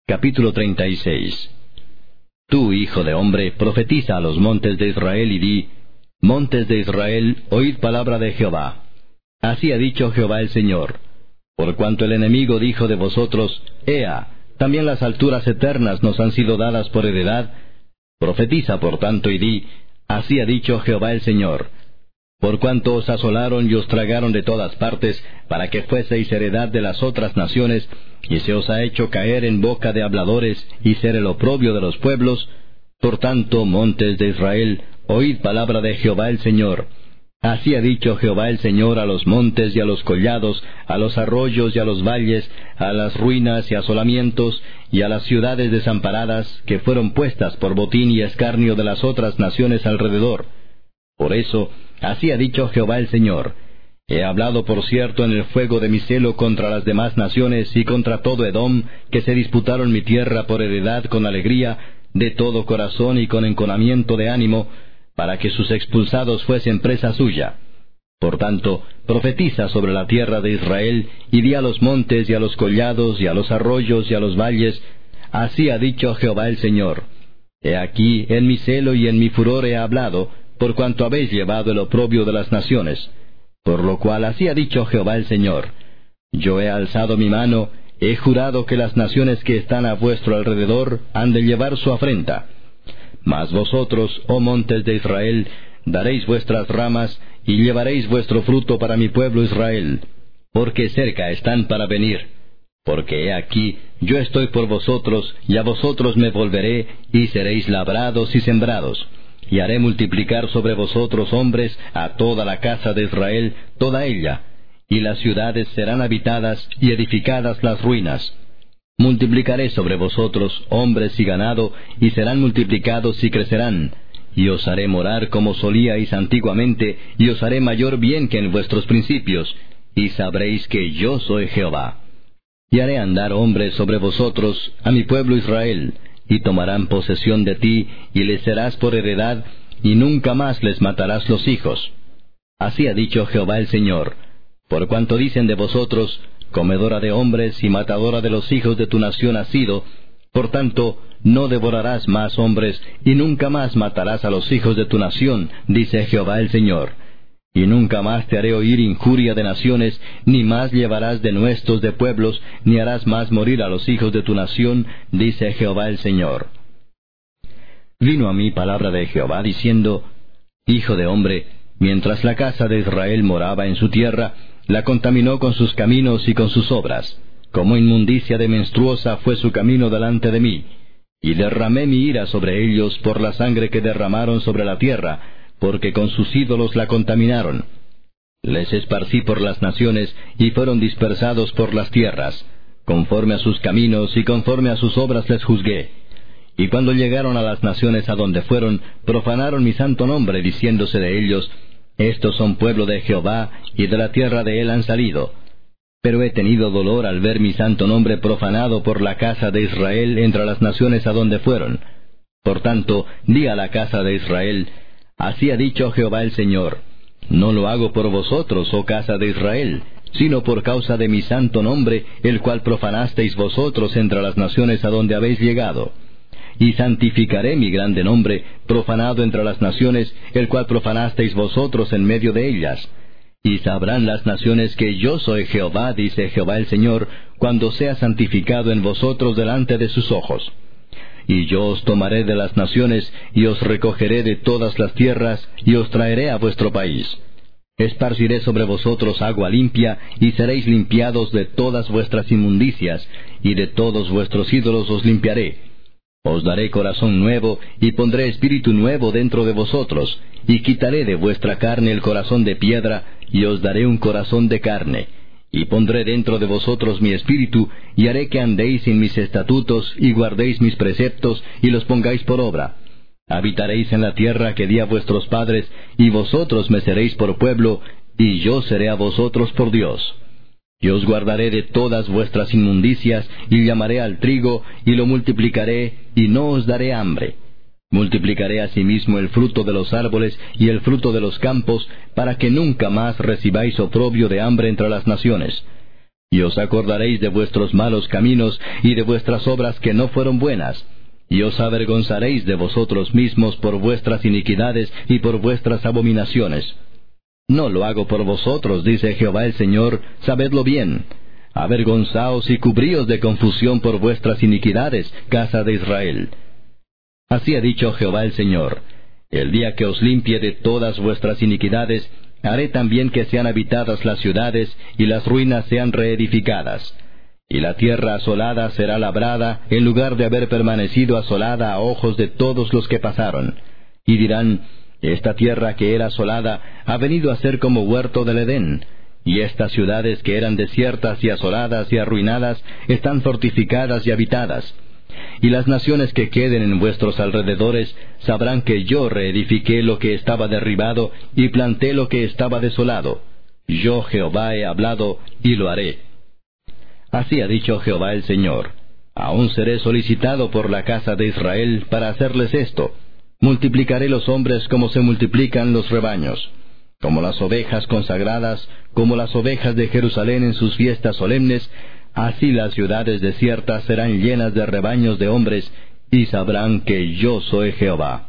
Capítulo 36. Tú, hijo de hombre, profetiza a los montes de Israel y di: Montes de Israel, oíd palabra de Jehová. Así ha dicho Jehová el Señor: por cuanto el enemigo dijo de vosotros: Ea, también las alturas eternas nos han sido dadas por heredad, profetiza por tanto y di: Así ha dicho Jehová el Señor: por cuanto os asolaron y os tragaron de todas partes, para que fueseis heredad de las otras naciones, y se os ha hecho caer en boca de habladores, y ser el oprobio de los pueblos, por tanto, montes de Israel, oíd palabra de Jehová el Señor. Así ha dicho Jehová el Señor a los montes y a los collados, a los arroyos y a los valles, a las ruinas y asolamientos, y a las ciudades desamparadas, que fueron puestas por botín y escarnio de las otras naciones alrededor. Por eso, así ha dicho Jehová el Señor: he hablado por cierto en el fuego de mi celo contra las demás naciones y contra todo Edom, que se disputaron mi tierra por heredad con alegría, de todo corazón y con enconamiento de ánimo, para que sus expulsados fuesen presa suya. Por tanto, profetiza sobre la tierra de Israel, y di a los montes y a los collados y a los arroyos y a los valles: así ha dicho Jehová el Señor: he aquí, en mi celo y en mi furor he hablado, por cuanto habéis llevado el oprobio de las naciones. Por lo cual así ha dicho Jehová el Señor: yo he alzado mi mano, he jurado que las naciones que están a vuestro alrededor han de llevar su afrenta. Mas vosotros, oh montes de Israel, daréis vuestras ramas, y llevaréis vuestro fruto para mi pueblo Israel, porque cerca están para venir. Porque he aquí, yo estoy por vosotros, y a vosotros me volveré, y seréis labrados y sembrados. Y haré multiplicar sobre vosotros hombres a toda la casa de Israel, toda ella, y las ciudades serán habitadas y edificadas las ruinas. Multiplicaré sobre vosotros hombres y ganado, y serán multiplicados y crecerán, y os haré morar como solíais antiguamente, y os haré mayor bien que en vuestros principios, y sabréis que yo soy Jehová. Y haré andar hombres sobre vosotros, a mi pueblo Israel, y tomarán posesión de ti, y les serás por heredad, y nunca más les matarás los hijos. Así ha dicho Jehová el Señor: por cuanto dicen de vosotros: comedora de hombres y matadora de los hijos de tu nación has sido, por tanto, no devorarás más hombres, y nunca más matarás a los hijos de tu nación, dice Jehová el Señor. Y nunca más te haré oír injuria de naciones, ni más llevarás denuestos de pueblos, ni harás más morir a los hijos de tu nación, dice Jehová el Señor. Vino a mí palabra de Jehová diciendo: hijo de hombre, mientras la casa de Israel moraba en su tierra, la contaminó con sus caminos y con sus obras. Como inmundicia de menstruosa fue su camino delante de mí. Y derramé mi ira sobre ellos por la sangre que derramaron sobre la tierra, porque con sus ídolos la contaminaron. Les esparcí por las naciones, y fueron dispersados por las tierras. Conforme a sus caminos y conforme a sus obras les juzgué. Y cuando llegaron a las naciones a donde fueron, profanaron mi santo nombre, diciéndose de ellos: estos son pueblo de Jehová, y de la tierra de él han salido. Pero he tenido dolor al ver mi santo nombre profanado por la casa de Israel entre las naciones a donde fueron. Por tanto, di a la casa de Israel: así ha dicho Jehová el Señor: no lo hago por vosotros, oh casa de Israel, sino por causa de mi santo nombre, el cual profanasteis vosotros entre las naciones a donde habéis llegado. Y santificaré mi grande nombre, profanado entre las naciones, el cual profanasteis vosotros en medio de ellas. Y sabrán las naciones que yo soy Jehová, dice Jehová el Señor, cuando sea santificado en vosotros delante de sus ojos. Y yo os tomaré de las naciones, y os recogeré de todas las tierras, y os traeré a vuestro país. Esparciré sobre vosotros agua limpia, y seréis limpiados de todas vuestras inmundicias, y de todos vuestros ídolos os limpiaré. Os daré corazón nuevo, y pondré espíritu nuevo dentro de vosotros, y quitaré de vuestra carne el corazón de piedra, y os daré un corazón de carne. Y pondré dentro de vosotros mi espíritu, y haré que andéis en mis estatutos, y guardéis mis preceptos, y los pongáis por obra. Habitaréis en la tierra que di a vuestros padres, y vosotros me seréis por pueblo, y yo seré a vosotros por Dios. Y os guardaré de todas vuestras inmundicias, y llamaré al trigo, y lo multiplicaré, y no os daré hambre. Multiplicaré asimismo el fruto de los árboles y el fruto de los campos, para que nunca más recibáis oprobio de hambre entre las naciones. Y os acordaréis de vuestros malos caminos y de vuestras obras que no fueron buenas, y os avergonzaréis de vosotros mismos por vuestras iniquidades y por vuestras abominaciones. No lo hago por vosotros, dice Jehová el Señor, sabedlo bien. Avergonzaos y cubríos de confusión por vuestras iniquidades, casa de Israel. Así ha dicho Jehová el Señor: el día que os limpie de todas vuestras iniquidades, haré también que sean habitadas las ciudades, y las ruinas sean reedificadas. Y la tierra asolada será labrada, en lugar de haber permanecido asolada a ojos de todos los que pasaron. Y dirán: esta tierra que era asolada ha venido a ser como huerto del Edén, y estas ciudades que eran desiertas y asoladas y arruinadas están fortificadas y habitadas. Y las naciones que queden en vuestros alrededores sabrán que yo reedifiqué lo que estaba derribado y planté lo que estaba desolado. Yo Jehová he hablado y lo haré. Así ha dicho Jehová el Señor: aún seré solicitado por la casa de Israel para hacerles esto. Multiplicaré los hombres como se multiplican los rebaños. Como las ovejas consagradas, como las ovejas de Jerusalén en sus fiestas solemnes, así las ciudades desiertas serán llenas de rebaños de hombres, y sabrán que yo soy Jehová.